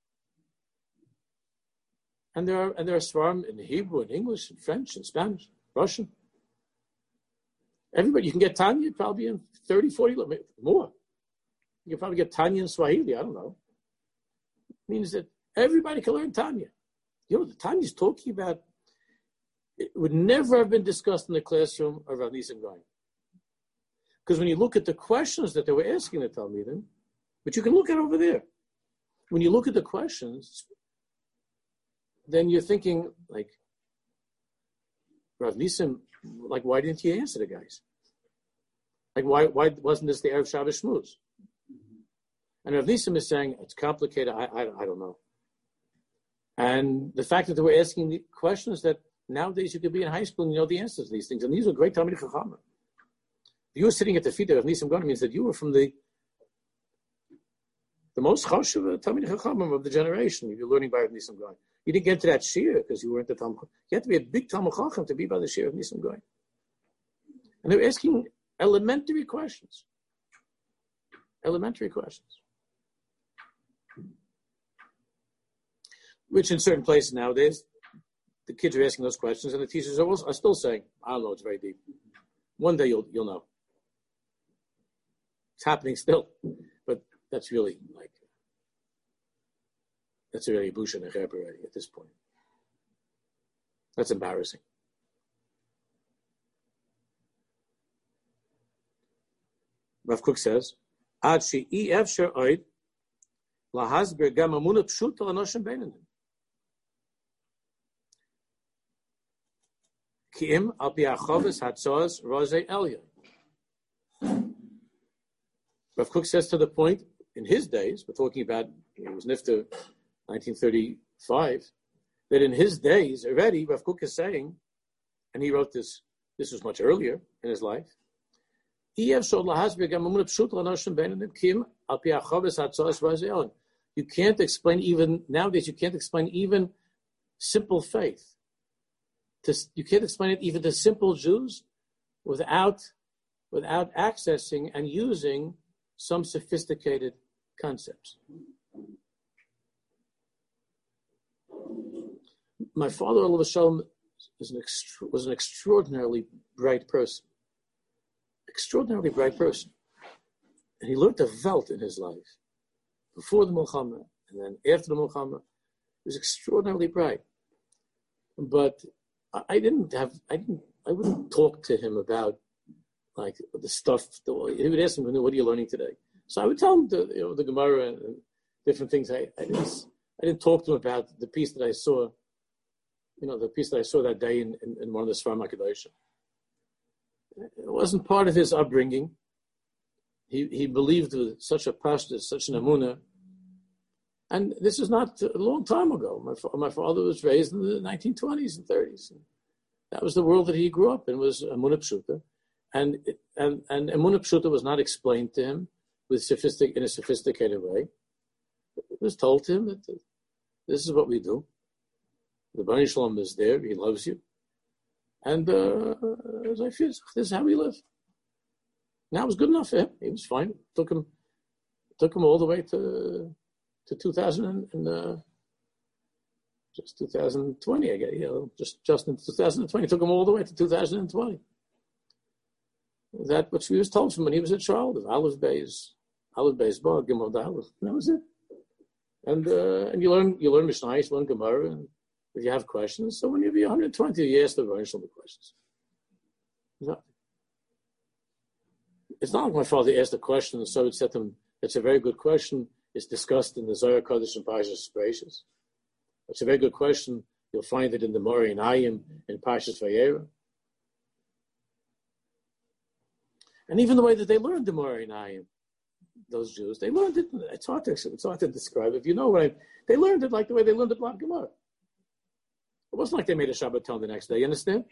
And there are svarim in Hebrew and English and French and Spanish, Russian. Everybody, you can get Tanya probably in 30, 40, more. You can probably get Tanya in Swahili, I don't know. It means that everybody can learn Tanya. You know, the Tanya's talking about, it would never have been discussed in the classroom of Rav Nisim Gaon. Because when you look at the questions that they were asking the Talmidim, but you can look at over there. When you look at the questions, then you're thinking, like, Rav Nisim, like, why didn't you answer the guys? Like, why wasn't this the Erev Shabbos Shmuz? And Rav Nisim is saying, it's complicated, I don't know. And the fact that they were asking the questions that nowadays you could be in high school and you know the answers to these things. And these were great Talmidei Chachamim. If you were sitting at the feet of Rav Nisim Gaon, it means that you were from the most chashuv Talmidei Chachamim of the generation. If you're learning by Rav Nisim Gaon, you didn't get to that shir because you weren't the Talmud. You had to be a big Talmud Chacham to be by the shir of Nisim Gaon. And they were asking elementary questions. Elementary questions. Which in certain places nowadays, the kids are asking those questions and the teachers are still saying, I don't know, it's very deep. One day you'll know. It's happening still. But that's really that's already Busha Necheb already at this point. That's embarrassing. Rav Kook says, Ad she'i efsher oid lahasber gam amuna pshuta l'noshim beinanim. Ki'im al pi ha'choves hatzos rozei elyon. Rav Kook says to the point, in his days, we're talking about, it was Nifta 1935, that in his days already, Rav Kook is saying, and he wrote this was much earlier in his life, You can't explain even nowadays. You can't explain even simple faith. You can't explain it even to simple Jews without accessing and using some sophisticated concepts. My father, Olav Shalom, was an extraordinarily bright person. Extraordinarily bright person. And he learned the Welt in his life. Before the Milchama and then after the Milchama. He was extraordinarily bright. But I wouldn't talk to him about like the stuff. He would ask me, "What are you learning today?" So I would tell him the Gemara and different things. I didn't talk to him about the piece that I saw. The piece that I saw that day in one of the Sfarim HaKadoshim. It wasn't part of his upbringing. He believed with such a pastor, such an emunah. And this is not a long time ago. My father was raised in the 1920s and 30s. And that was the world that he grew up in, was emunah pshuta. And emunah pshuta was not explained to him in a sophisticated way. It was told to him that this is what we do. The Bnei Shalom is there. He loves you. And as I feel, this is how we live. Now it was good enough for him. He was fine. It took him all the way to 2000 and just 2020. I guess just in 2020. It took him all the way to 2020. That which he was told from when he was a child of Aleph Beis Bar Gimel Daleth. That was it. And you learn Mishnayos, you learn Gemara, and if you have questions, so when you be 120, you ask the Rebbeinu Shalom questions. It's not like my father asked a question, and so it said to him, "It's a very good question. It's discussed in the Zohar Kodesh and Parshas Bereishis. It's a very good question. You'll find it in the Mori and Ayim in Parshas Vayera." And even the way that they learned the Mori and Ayim, those Jews, they learned it. It's hard to describe. If you know what they learned it like the way they learned the Blav Gemara. It wasn't like they made a Shabbaton the next day. You understand?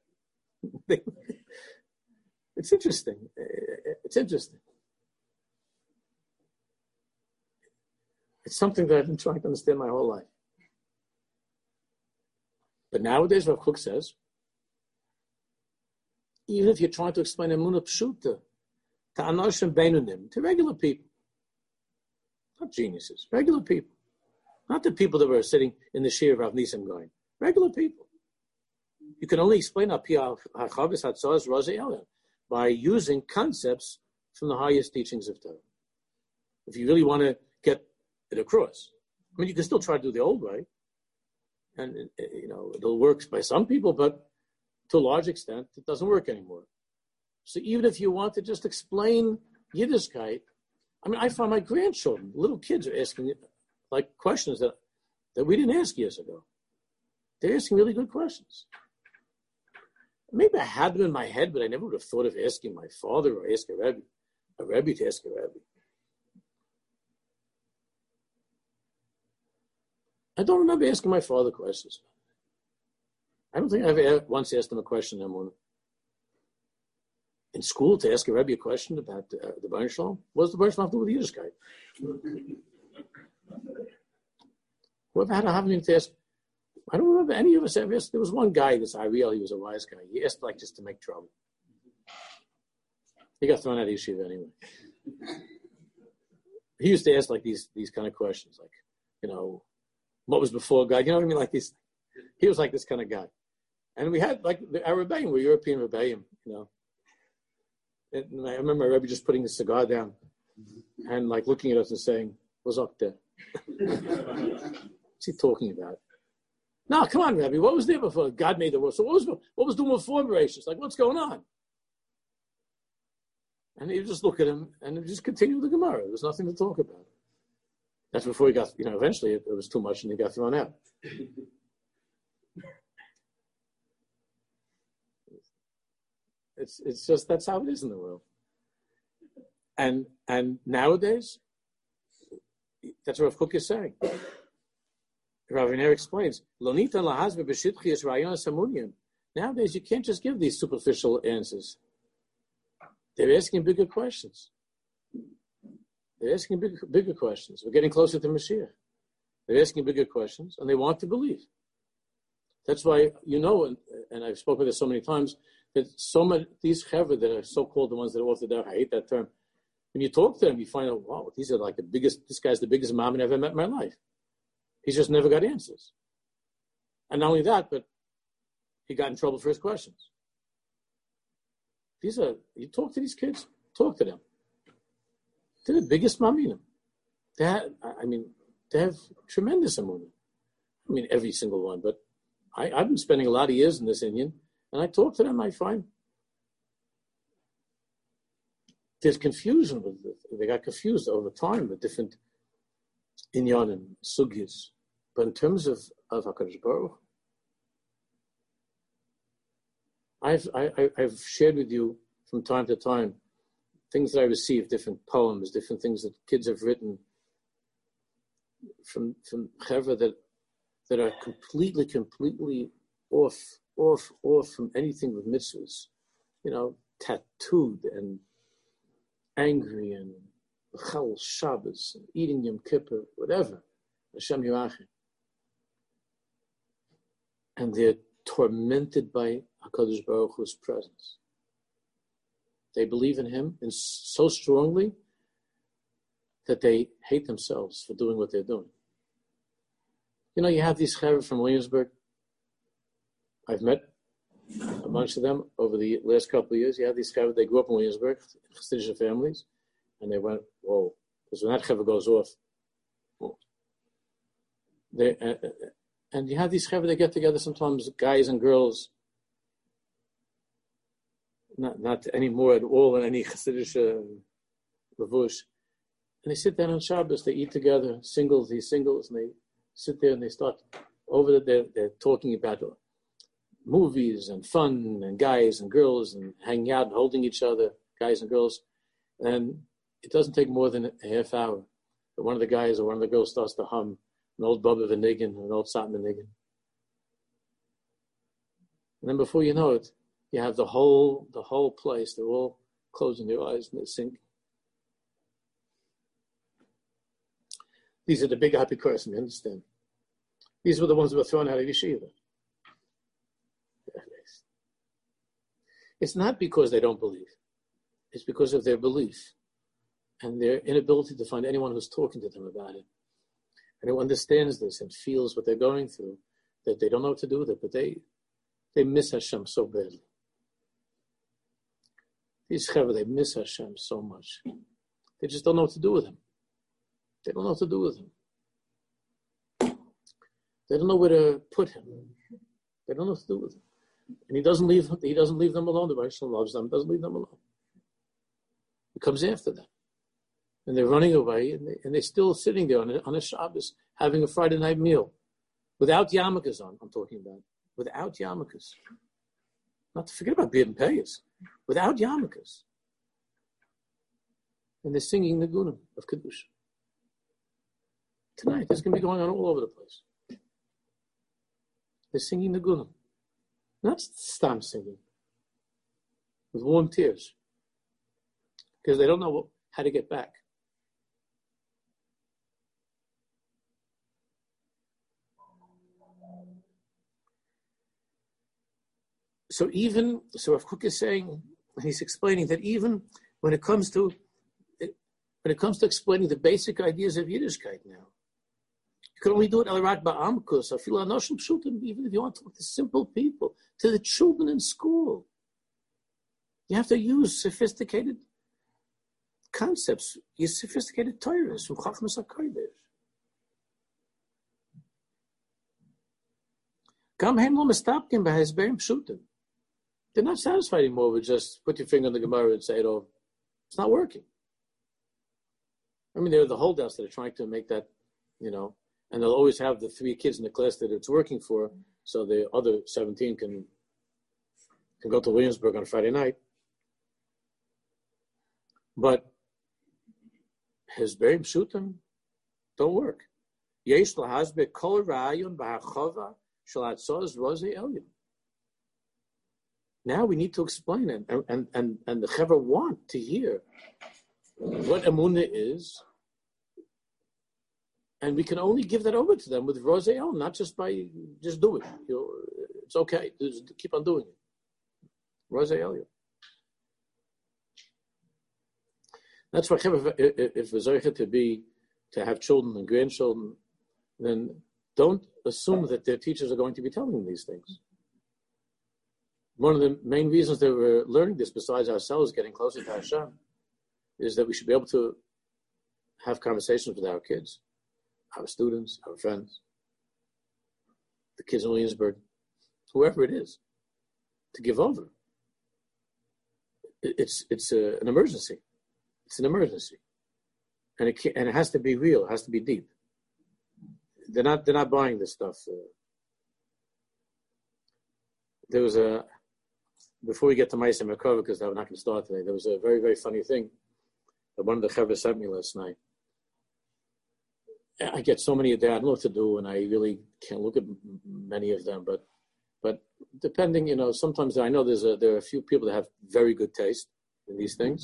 It's interesting. It's interesting. It's something that I've been trying to understand my whole life. But nowadays, Rav Kook says, even if you're trying to explain emunah pshuta to anoshim beinunim, to regular people, not geniuses, regular people, not the people that were sitting in the shir of Rav Nisim going, regular people. You can only explain by using concepts from the highest teachings of Torah. If you really want to get it across, I mean, you can still try to do the old way, and it'll work by some people, but to a large extent, it doesn't work anymore. So even if you want to just explain Yiddishkeit, I mean, I find my grandchildren, little kids, are asking like questions that we didn't ask years ago. They're asking really good questions. Maybe I had them in my head, but I never would have thought of asking my father or ask a Rebbe to ask a Rebbe. I don't remember asking my father questions. I don't think I ever once asked him a question in school to ask a Rebbe a question about the Bnei Shalom. What does the Bnei Shalom have to do with Yiddishkeit? Whoever had to have him to ask, I don't remember any of us ever asked. There was one guy, this Ariel, he was a wise guy. He asked like just to make trouble. He got thrown out of yeshiva anyway. He used to ask like these kind of questions, like, what was before God? You know what I mean? Like these. He was like this kind of guy. And we had like our rebellion, we're European rebellion, And I remember my Rebbe just putting the cigar down and like looking at us and saying, "What's up there?" What's he talking about? No, come on, Rebbe. What was there before? God made the world. So what was doing before Bereshit? Like, what's going on? And he would just look at him and just continue the Gemara. There was nothing to talk about. That's before he got, eventually it was too much and he got thrown out. It's just, that's how it is in the world. And nowadays, that's what Rav Kook is saying. Rav Iner explains, nowadays you can't just give these superficial answers. They're asking bigger questions. They're asking bigger questions. We're getting closer to Mashiach. They're asking bigger questions, and they want to believe. That's why, and I've spoken this so many times, that so many, these chevra that are so-called the ones that are off the derech, I hate that term. When you talk to them, you find out, wow, these are like this guy's the biggest mammon I've ever met in my life. He's just never got answers. And not only that, but he got in trouble for his questions. You talk to these kids, talk to them. They're the biggest maminim. They have tremendous amunah. Every single one, but I've been spending a lot of years in this Indian, and I talk to them, I find there's confusion with it. They got confused over time with different inyan and sugyas. But in terms of HaKadosh Baruch Hu, I've shared with you from time to time things that I received, different poems, different things that kids have written from chevra that are completely off from anything with mitzvahs, tattooed and angry and Chal Shabbos, and eating Yom Kippur, whatever, Hashem Yirachim. And they're tormented by HaKadosh Baruch Hu's presence. They believe in Him and so strongly that they hate themselves for doing what they're doing. You have these chevra from Williamsburg. I've met a bunch of them over the last couple of years. You have these chevra, they grew up in Williamsburg, Chassidish families, and they went, whoa, because when that chevra goes off, and you have these chevra, they get together sometimes, guys and girls, not anymore at all in any Chassidish levush, and they sit down on Shabbos, they eat together, these singles, and they sit there and they start over there. They're talking about movies and fun and guys and girls and hanging out and holding each other, guys and girls. And it doesn't take more than a half hour that one of the guys or one of the girls starts to hum an old Baba V'Niggin or an old Satmar Niggin. And then before you know it, you have the whole place. They're all closing their eyes and they're singing. These are the big apikoros, you understand? These were the ones who were thrown out of yeshiva. It's not because they don't believe. It's because of their belief and their inability to find anyone who's talking to them about it. And who understands this and feels what they're going through, that they don't know what to do with it, but they miss Hashem so badly. These chevra, they miss Hashem so much. They just don't know what to do with Him. They don't know what to do with Him. They don't know where to put Him. They don't know what to do with Him. And He doesn't leave them alone. The Baruch Shalom loves them, doesn't leave them alone. He comes after them. And they're running away, and they're still sitting there on a Shabbos, having a Friday night meal. Without yarmulkes on, I'm talking about. Without yarmulkes. Not to forget about beard and payas. Without yarmulkes. And they're singing the Gunim of Kedusha. Tonight, this is going to be going on all over the place. They're singing the Gunim. Not stam singing. With warm tears. Because they don't know how to get back. So Rav Kook is saying, he's explaining that even when it comes to explaining the basic ideas of Yiddishkeit now, you can only do it al-rak ba'amkus, even if you want to talk to simple people, to the children in school. You have to use sophisticated concepts, use sophisticated Torahs from Chachmas HaKodesh. Gam hem lo mestapkim b'hasberim pshutim. They're not satisfied anymore with just put your finger on the Gemara and say it all. It's not working. They're the holdouts that are trying to make that, and they'll always have the 3 kids in the class that it's working for, so the other 17 can go to Williamsburg on a Friday night. But Hasberim Pshutim don't work. Yesh lahasbe kol ra'ayon b'hachava shel atzos rozei elyon. Now we need to explain it, and the Chevra want to hear what Emunah is, and we can only give that over to them with Roseel, not just by just do it. It's okay. Just keep on doing it. Roseel. That's why if we're zeicha to have children and grandchildren, then don't assume that their teachers are going to be telling them these things. One of the main reasons that we're learning this, besides ourselves getting closer to Hashem, is that we should be able to have conversations with our kids, our students, our friends, the kids in Williamsburg, whoever it is, to give over. It's an emergency. It's an emergency, and it has to be real. It has to be deep. They're not buying this stuff. There was before we get to Ma'aseh Merkava, because I'm not going to start today. There was a very, very funny thing that one of the Chevra sent me last night. I get so many a day. I don't know what to do, and I really can't look at many of them. But depending, sometimes I know there are a few people that have very good taste in these things,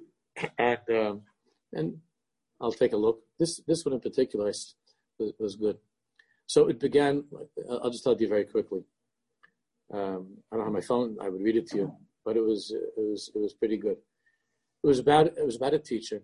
and I'll take a look. This one in particular was good. So it began. I'll just tell you very quickly. I don't have my phone. I would read it to you, but it was pretty good. It was about a teacher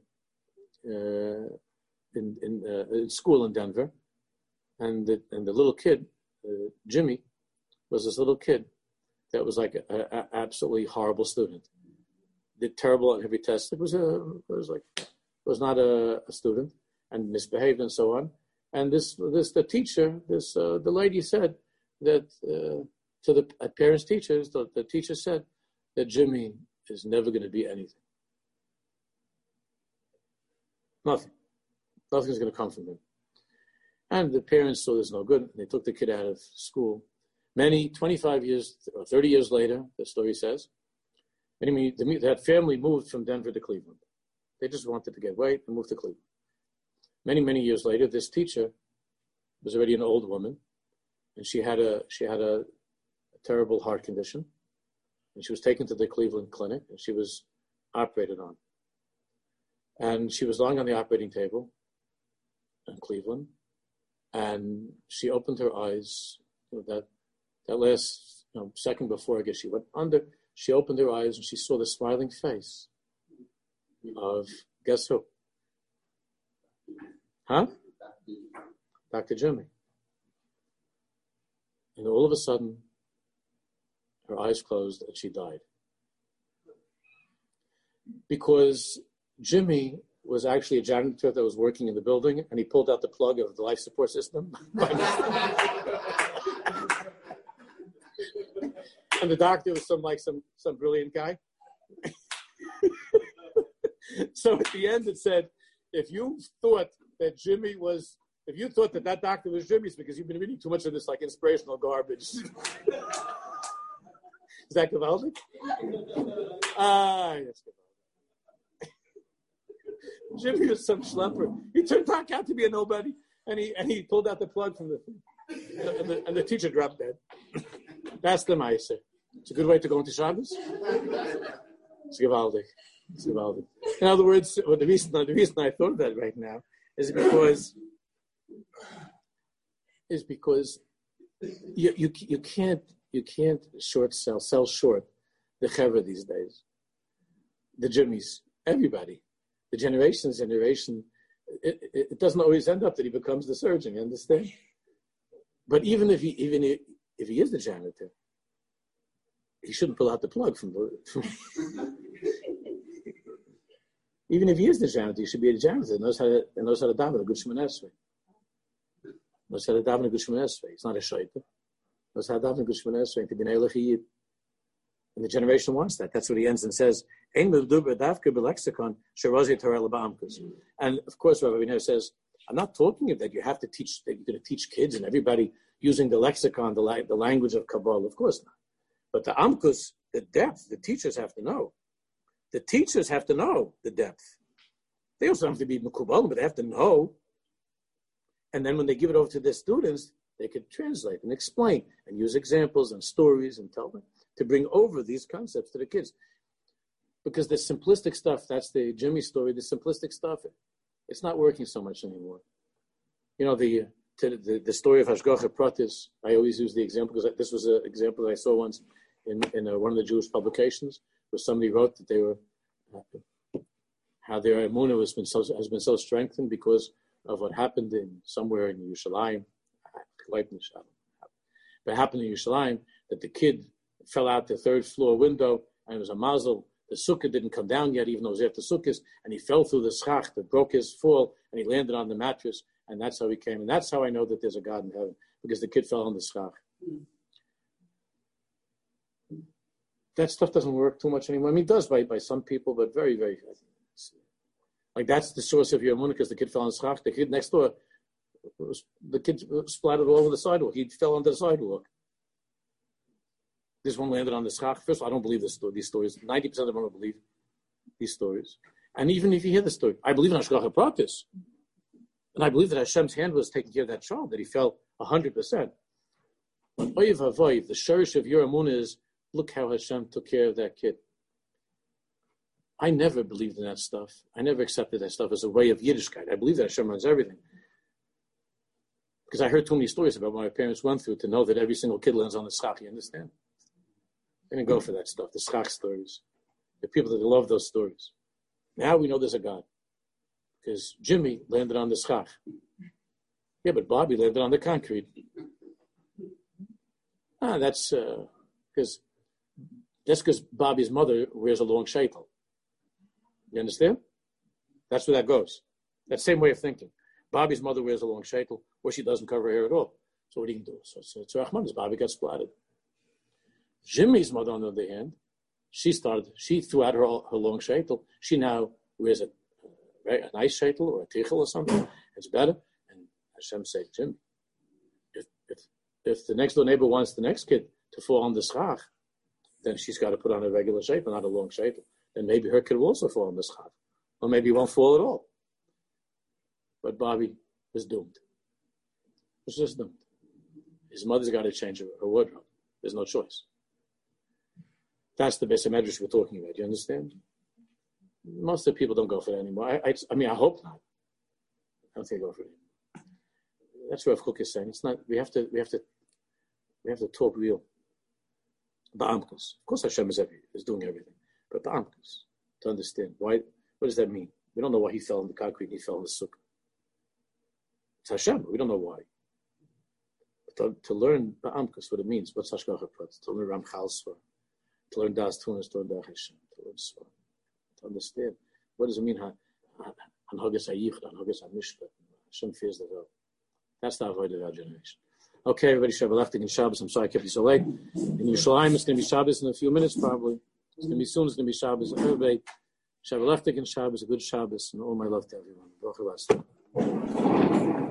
in school in Denver, and the little kid, Jimmy, was this little kid that was like a absolutely horrible student. Did terrible on every test. It was not a student and misbehaved and so on. And the teacher, the lady said that to the parents teachers, the teacher said that Jimmy is never going to be anything. Nothing's going to come from him. And the parents saw this no good, and they took the kid out of school. 25 years or 30 years later, the story says, that family moved from Denver to Cleveland. They just wanted to get away and move to Cleveland. Many, many years later, this teacher was already an old woman, and she had a terrible heart condition, and she was taken to the Cleveland clinic, and she was operated on. And she was lying on the operating table in Cleveland, and she opened her eyes. That last second before, I guess she went under. She opened her eyes and she saw the smiling face of, guess who? Huh? Dr. Jimmy. And all of a sudden, her eyes closed and she died. Because Jimmy was actually a janitor that was working in the building, and he pulled out the plug of the life support system. And the doctor was some brilliant guy. So at the end it said, if you thought that doctor was Jimmy's because you've been reading too much of this inspirational garbage. Is that gewaldig? Yes. Jimmy was some schlepper. He turned out to be a nobody, and he pulled out the plug from the thing, and the teacher dropped dead. That's the Ma'aseh. It's a good way to go into Shabbos. It's gewaldig. In other words, the reason I thought of that right now is because you can't sell short the Chevra these days, the Jimmies, everybody, the generation. It doesn't always end up that he becomes the surgeon. You understand? But even if he is the janitor, he shouldn't pull out the plug from even if he is the janitor, he should be a janitor that knows how to daven a good Shemoneh Esrei. Knows how to daven a good Shemoneh Esrei. He's not a shaita. Knows how to daven a good Shemoneh Esrei and to be an Eilach Yid. And the generation wants that. That's what he ends and says. And of course, Rabbi Abineri says, I'm not talking that you have to teach, that you're going to teach kids and everybody using the lexicon, the language of Kabbalah. Of course not. But the amkus, the depth, the teachers have to know. The teachers have to know the depth. They also have to be mekubal, but they have to know. And then when they give it over to their students, they could translate and explain and use examples and stories and tell them. to bring over these concepts to the kids. Because the simplistic stuff, that's the Jimmy story, the simplistic stuff, it's not working so much anymore. You know, the story of Hashgacha Pratis, I always use the example, because this was an example that I saw once in one of the Jewish publications, where somebody wrote that they were, how their emunah has been so strengthened because of what happened somewhere in Yerushalayim. But it happened in Yerushalayim that the kid fell out the third floor window, and it was a mazel. The sukkah didn't come down yet, even though it was after sukkahs, and he fell through the schach that broke his fall, and he landed on the mattress, and that's how he came. And that's how I know that there's a God in heaven, because the kid fell on the schach. That stuff doesn't work too much anymore. I mean, it does by some people, but very, very. Like, that's the source of your emunah, because the kid fell on the schach. The kid next door, the kid splattered all over the sidewalk. He fell on the sidewalk. This one landed on the schach. First of all, I don't believe these stories. 90% of them don't believe these stories. And even if you hear the story, I believe in Hashgacha Pratis. And I believe that Hashem's hand was taking care of that child, that he fell 100%. But oyev havoy, the shorish of your emunah is, look how Hashem took care of that kid. I never believed in that stuff. I never accepted that stuff as a way of Yiddishkeit. I believe that Hashem runs everything. Because I heard too many stories about what my parents went through to know that every single kid lands on the schach, you understand? They didn't go for that stuff, the schach stories. The people that love those stories. Now we know there's a God. Because Jimmy landed on the schach. Yeah, but Bobby landed on the concrete. That's because Bobby's mother wears a long sheitel. You understand? That's where that goes. That same way of thinking. Bobby's mother wears a long sheitel, or she doesn't cover her hair at all. So what are you going to do? So Rahman's Bobby got splattered. Jimmy's mother, on the other hand, she threw out her long sheitel. She now wears a nice sheitel or a tichel or something. It's better. And Hashem said, Jimmy, if the next door neighbor wants the next kid to fall on the schach, then she's got to put on a regular sheitel, not a long sheitel. Then maybe her kid will also fall on the schach. Or maybe he won't fall at all. But Bobby is doomed. He's just doomed. His mother's got to change her wardrobe. There's no choice. That's the basic medrash we're talking about. You understand? Most of the people don't go for that anymore. I hope not. I don't think they go for it. That's what Rav Kook is saying. It's not. We have to talk real. Ba'amkus. Of course, Hashem is doing everything, but ba'amkus, to understand why. What does that mean? We don't know why he fell in the concrete and he fell in the sukkah. It's Hashem. We don't know why. But to learn ba'amkus, what it means, what's Hashgacha Pratis, to learn Ramchal Svar, to learn Das Tunas, to learn Derech Hashem, to learn Svar, to understand what does it mean? Hanhagas Hayichud, Hanhagas Hamishpat. Hashem fears the world. That's the avoid of our generation. Okay, everybody, Shabbat in Shabbos. I'm sorry I kept you so late. In Yerushalayim, it's going to be Shabbos in a few minutes, probably. It's going to be soon. It's going to be Shabbos. Everybody, Shabbat in Shabbos, a good Shabbos, and all my love to everyone. Baruch Hu.